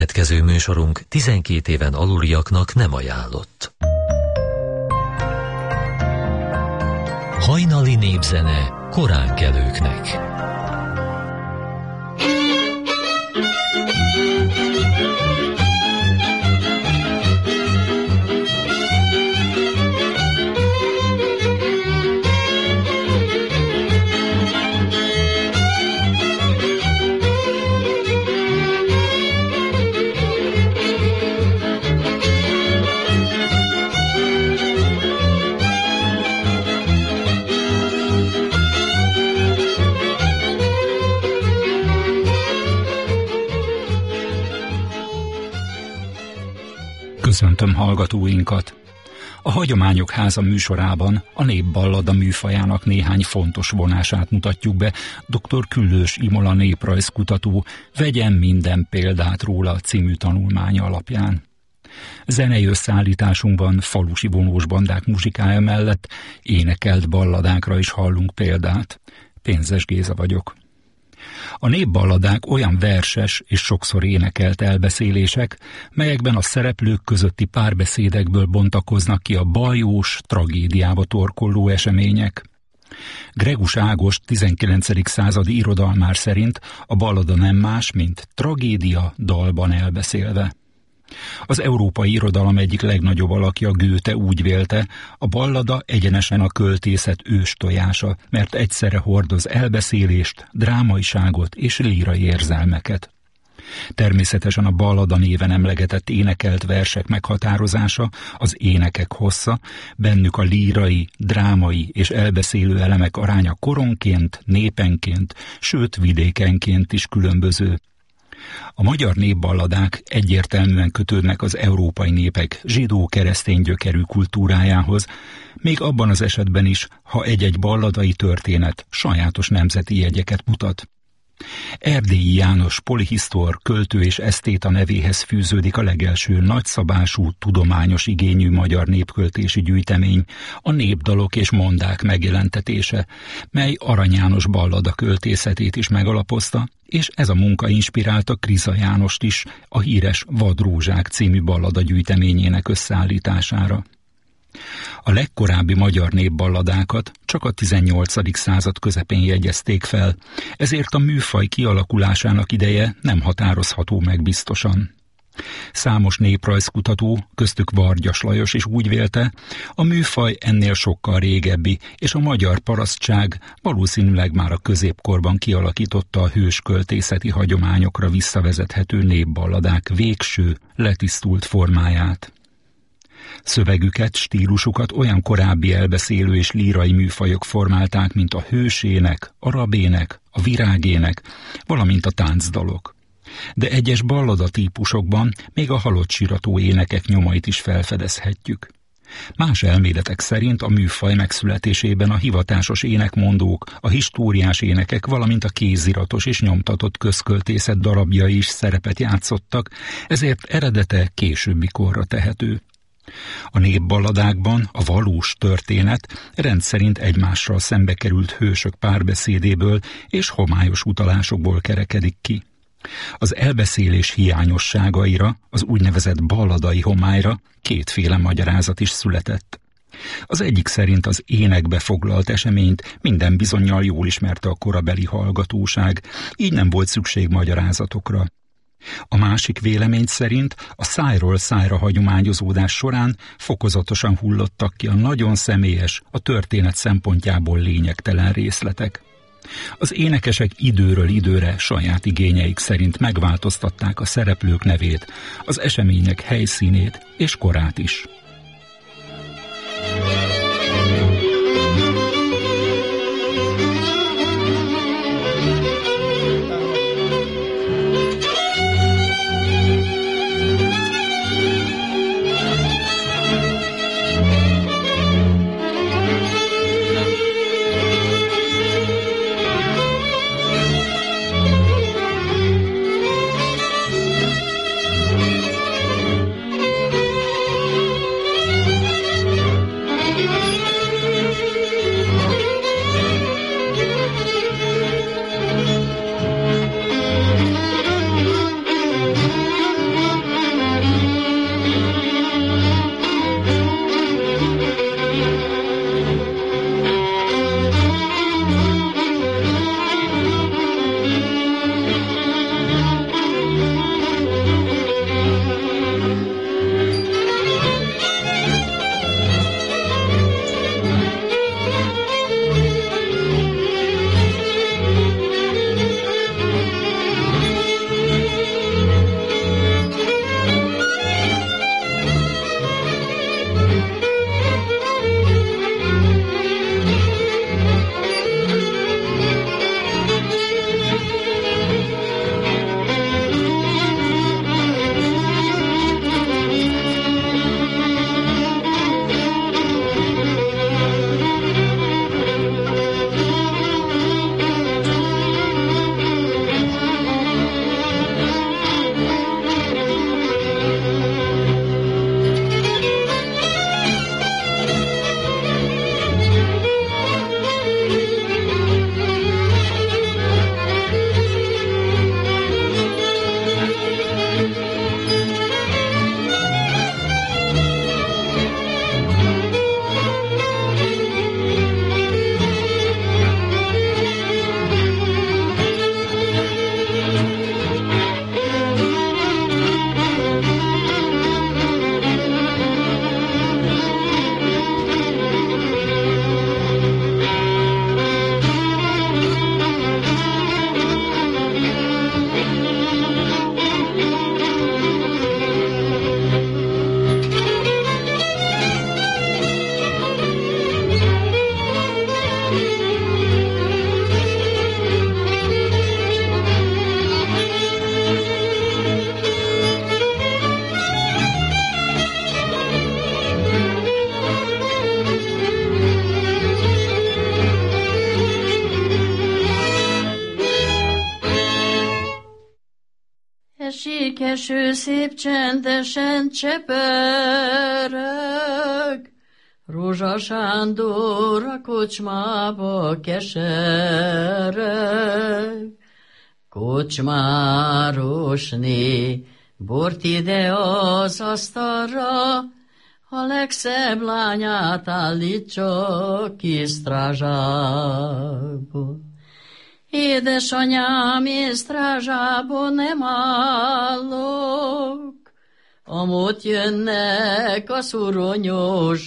Következő műsorunk 12 éven aluliaknak nem ajánlott. Hajnali népzene koránkelőknek. Köszöntöm hallgatóinkat! A Hagyományok Háza műsorában a népballada műfajának néhány fontos vonását mutatjuk be dr. Küllős Imola néprajzkutató Vegyen minden példát róla című tanulmánya alapján. Zenei összeállításunkban falusi vonós bandák muzsikája mellett énekelt balladákra is hallunk példát. Pénzes Géza vagyok. A népballadák olyan verses és sokszor énekelt elbeszélések, melyekben a szereplők közötti párbeszédekből bontakoznak ki a bajós, tragédiába torkolló események. Gregus Ágost 19. századi irodalmár szerint a ballada nem más, mint tragédia dalban elbeszélve. Az európai irodalom egyik legnagyobb alakja, Goethe úgy vélte, a ballada egyenesen a költészet őstojása, mert egyszerre hordoz elbeszélést, drámaiságot és lírai érzelmeket. Természetesen a ballada néven emlegetett énekelt versek meghatározása, az énekek hossza, bennük a lírai, drámai és elbeszélő elemek aránya koronként, népenként, sőt vidékenként is különböző. A magyar népballadák egyértelműen kötődnek az európai népek zsidó-keresztény gyökerű kultúrájához, még abban az esetben is, ha egy-egy balladai történet sajátos nemzeti jegyeket mutat. Erdélyi János polihisztor, költő és esztéta nevéhez fűződik a legelső nagyszabású, tudományos igényű magyar népköltési gyűjtemény, a Népdalok és mondák megjelentetése, mely Arany János ballada költészetét is megalapozta, és ez a munka inspirálta Kriza Jánost is a híres Vadrózsák című ballada gyűjteményének összeállítására. A legkorábbi magyar népballadákat csak a 18. század közepén jegyezték fel, ezért a műfaj kialakulásának ideje nem határozható meg biztosan. Számos néprajzkutató, köztük Vargyas Lajos is úgy vélte, a műfaj ennél sokkal régebbi, és a magyar parasztság valószínűleg már a középkorban kialakította a hősköltészeti hagyományokra visszavezethető népballadák végső, letisztult formáját. Szövegüket, stílusukat olyan korábbi elbeszélő és lírai műfajok formálták, mint a hősének, a rabének, a virágének, valamint a táncdalok. De egyes ballada típusokban még a halott sirató énekek nyomait is felfedezhetjük. Más elméletek szerint a műfaj megszületésében a hivatásos énekmondók, a históriás énekek, valamint a kéziratos és nyomtatott közköltészet darabjai is szerepet játszottak, ezért eredete későbbi korra tehető. A népballadákban a valós történet rendszerint egymással szembe került hősök párbeszédéből és homályos utalásokból kerekedik ki. Az elbeszélés hiányosságaira, az úgynevezett balladai homályra kétféle magyarázat is született. Az egyik szerint az énekbe foglalt eseményt minden bizonnyal jól ismerte a korabeli hallgatóság, így nem volt szükség magyarázatokra. A másik vélemény szerint a szájról szájra hagyományozódás során fokozatosan hullottak ki a nagyon személyes, a történet szempontjából lényegtelen részletek. Az énekesek időről időre saját igényeik szerint megváltoztatták a szereplők nevét, az események helyszínét és korát is. eső szép csendesen csepereg, Rózsa Sándor a kocsmába kesereg. Kocsmárosné, bort ide az asztalra, a legszebb lányát állítsa ki sztrázsából. Édesanyám, én sztrázsából nem állok, amott jönnek a szuronyos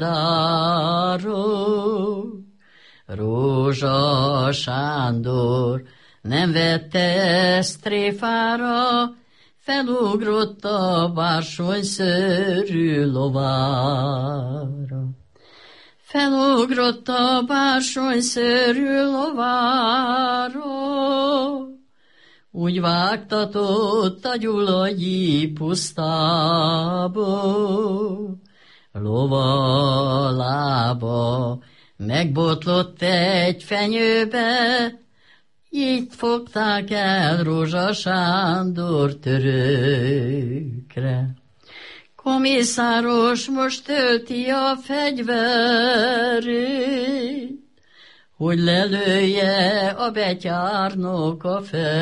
zsandárok. Rózsa Sándor nem vette ezt tréfára, felugrott a bársonyszőrű lovára. Felugrott a bársonyszőrű lovára, úgy vágtatott a gyulai pusztába. Lova lába megbotlott egy fenyőbe, így fogták el Rózsa Sándor törökre. Komisszáros most tölti a fegyverét, hogy lelője a betyárnok a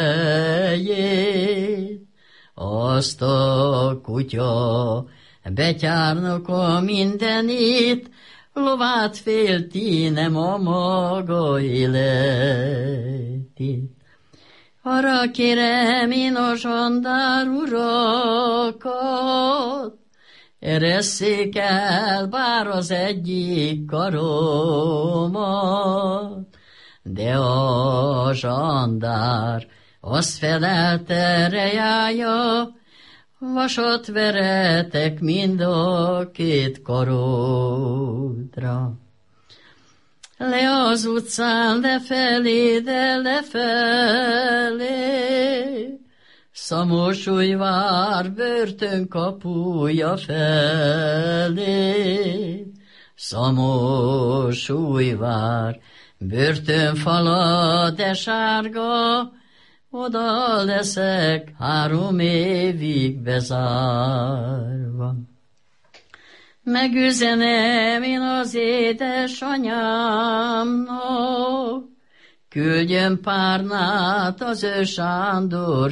fejét. Azt a kutya betyárnok a mindenit, lovát félti, nem a maga életét. Arra kérem én a zsandár urakat, eresszék el bár az egyik karomat, de a zsandár azt felelte rejája, vasat veretek mind a két karodra. Le az utcán lefelé, de lefelé, Szamosújvár börtönkapuja felé. Szamosújvár börtönfala, de sárga, oda leszek 3 évig bezárva. Megüzenem én az édesanyámnak, küldjön párnát az ő Sándor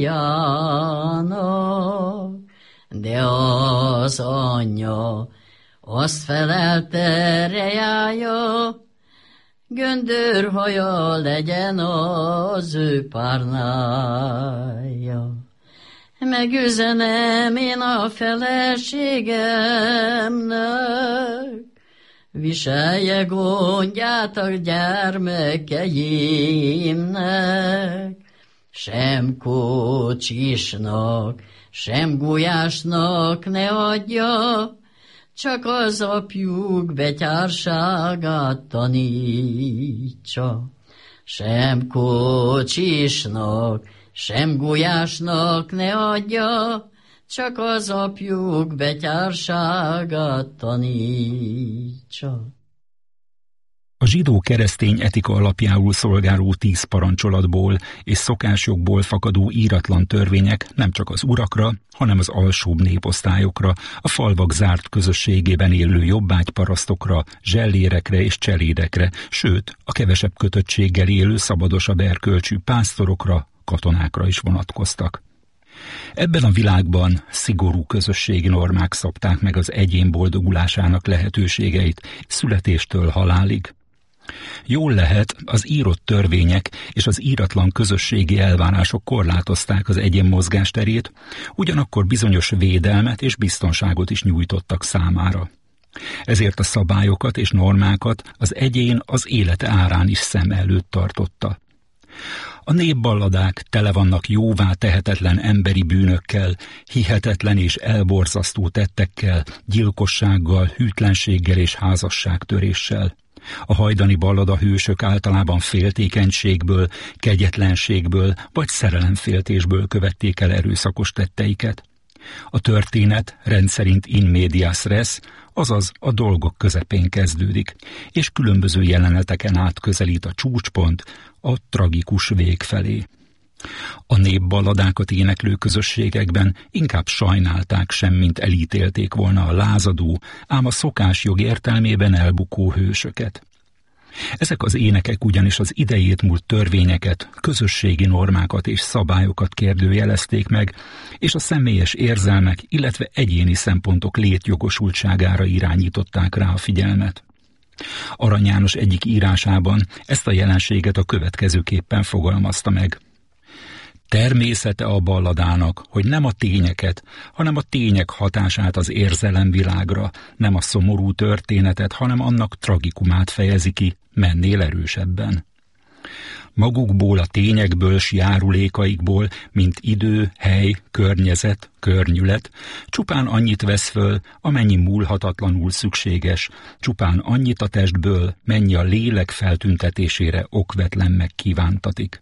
fiának. De az anyja azt felelte rejája, göndörhaja legyen az ő párnája. Megüzenem én a feleségemnek, viselje gondját a gyermekeimnek. Sem kocsisnak, sem gulyásnak ne adja, csak az apjuk betyárságát tanítsa. Sem kocsisnak, sem gulyásnak ne adja, csak az apjuk betyárságát tanítsa. A zsidó-keresztény etika alapjául szolgáló 10 parancsolatból és szokásjogból fakadó íratlan törvények nem csak az urakra, hanem az alsóbb néposztályokra, a falvak zárt közösségében élő jobbágyparasztokra, zsellérekre és cselédekre, sőt, a kevesebb kötöttséggel élő szabadosabb erkölcsű pásztorokra, katonákra is vonatkoztak. Ebben a világban szigorú közösségi normák szabták meg az egyén boldogulásának lehetőségeit születéstől halálig. Jól lehet, az írott törvények és az íratlan közösségi elvárások korlátozták az egyén mozgásterét, ugyanakkor bizonyos védelmet és biztonságot is nyújtottak számára. Ezért a szabályokat és normákat az egyén az élete árán is szem előtt tartotta. A népballadák tele vannak jóvá tehetetlen emberi bűnökkel, hihetetlen és elborzasztó tettekkel, gyilkossággal, hűtlenséggel és házasságtöréssel. A hajdani ballada hősök általában féltékenységből, kegyetlenségből vagy szerelemféltésből követték el erőszakos tetteiket. A történet rendszerint in medias res, azaz a dolgok közepén kezdődik, és különböző jeleneteken át közelít a csúcspont, a tragikus vég felé. A népballadákat éneklő közösségekben inkább sajnálták sem, mint elítélték volna a lázadó, ám a szokásjog értelmében elbukó hősöket. Ezek az énekek ugyanis az idejét múlt törvényeket, közösségi normákat és szabályokat kérdőjelezték meg, és a személyes érzelmek, illetve egyéni szempontok létjogosultságára irányították rá a figyelmet. Arany János egyik írásában ezt a jelenséget a következőképpen fogalmazta meg. Természete a balladának, hogy nem a tényeket, hanem a tények hatását az érzelemvilágra, nem a szomorú történetet, hanem annak tragikumát fejezi ki, mennél erősebben. Magukból, a tényekből, s járulékaikból, mint idő, hely, környezet, környület, csupán annyit vesz föl, amennyi múlhatatlanul szükséges, csupán annyit a testből, mennyi a lélek feltüntetésére okvetlen megkívántatik.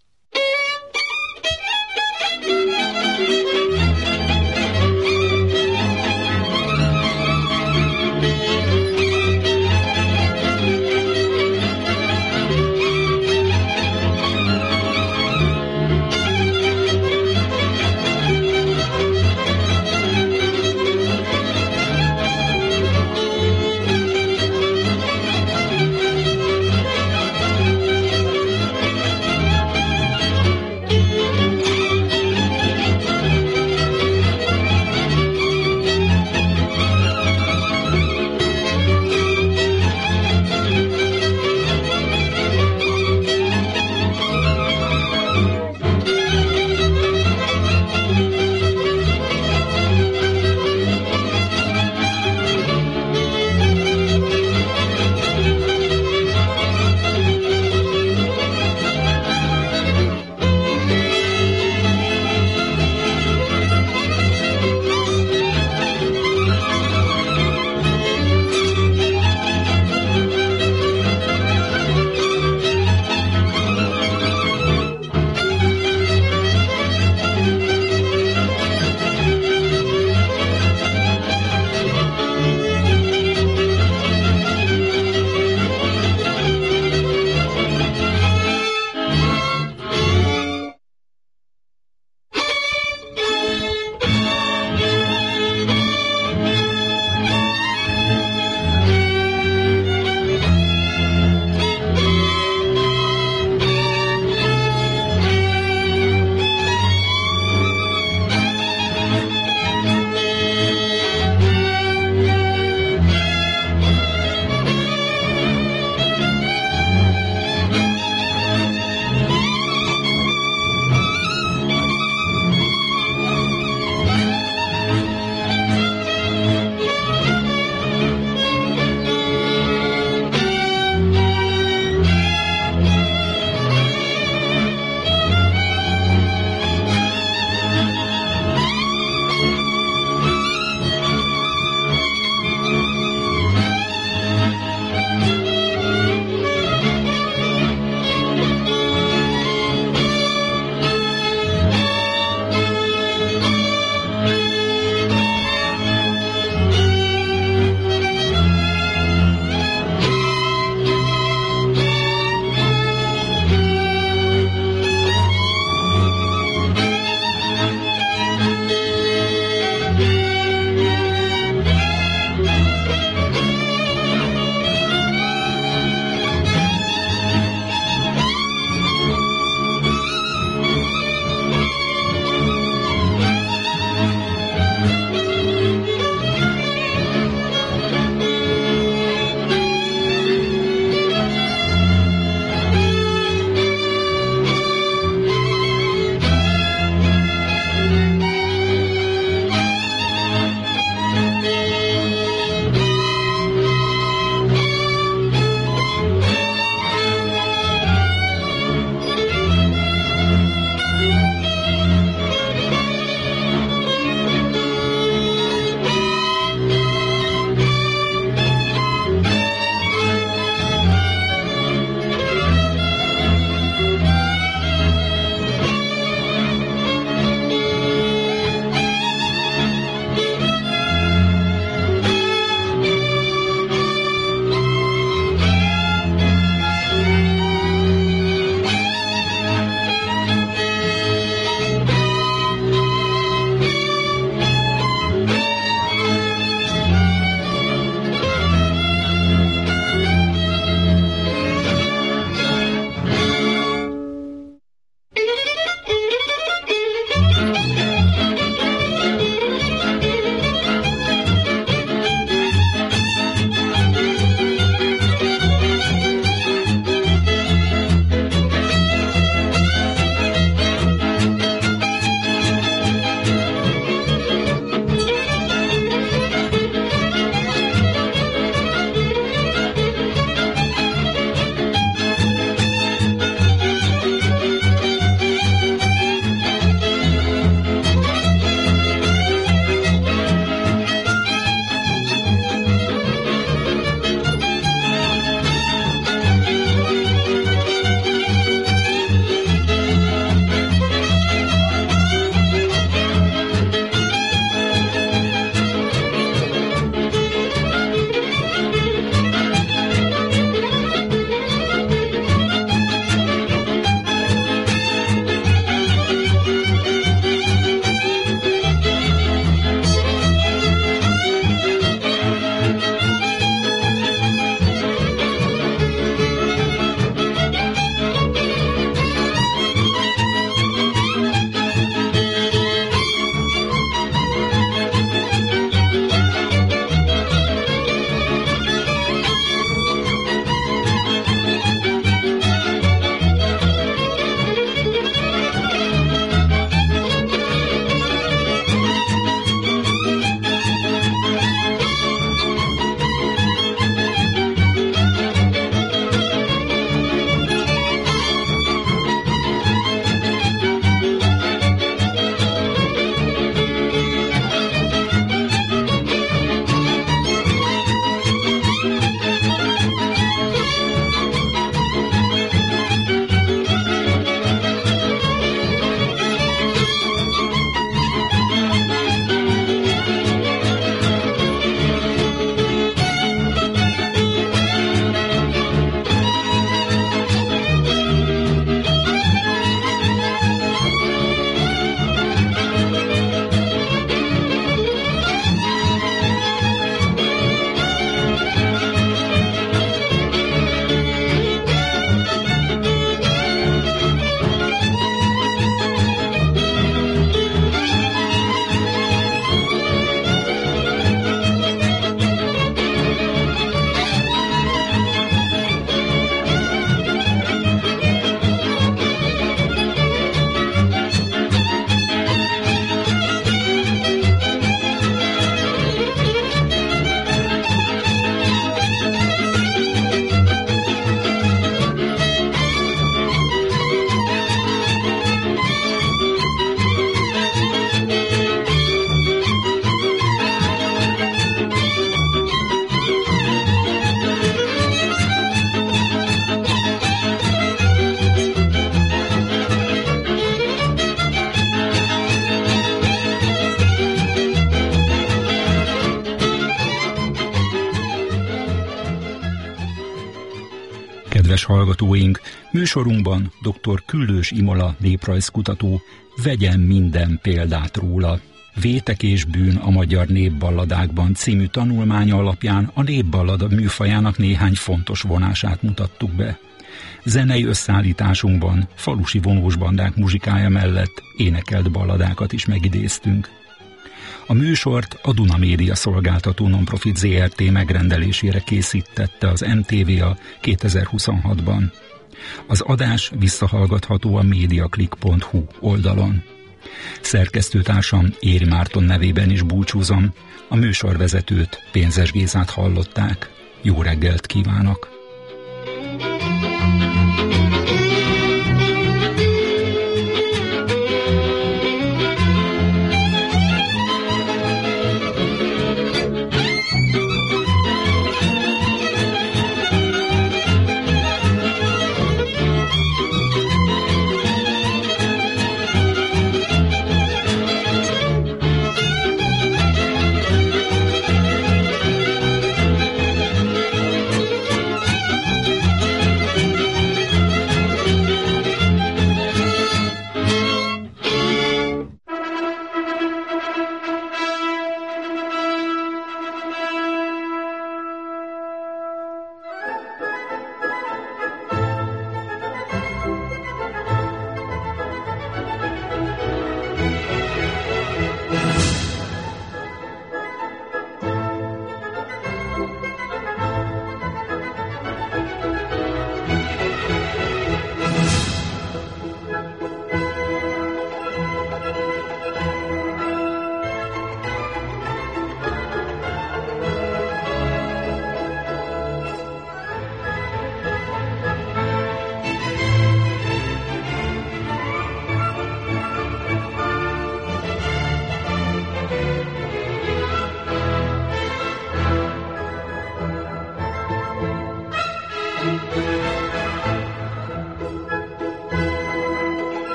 Kedves hallgatóink, műsorunkban dr. Küllős Imola néprajzkutató vegyen minden példát róla. Vétek és bűn a magyar népballadákban című tanulmánya alapján a népballada műfajának néhány fontos vonását mutattuk be. Zenei összeállításunkban falusi vonósbandák muzsikája mellett énekelt balladákat is megidéztünk. A műsort a Duna Média Szolgáltató Nonprofit Zrt. Megrendelésére készítette az MTVA 2026-ban. Az adás visszahallgatható a mediaclick.hu oldalon. Szerkesztőtársam Éri Márton nevében is búcsúzom, a műsorvezetőt, Pénzes Gézát hallották. Jó reggelt kívánok!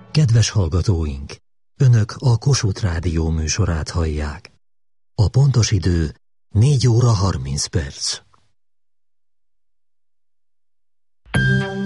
Kedves hallgatóink! Önök a Kossuth Rádió műsorát hallják. A pontos idő 4 óra 30 perc.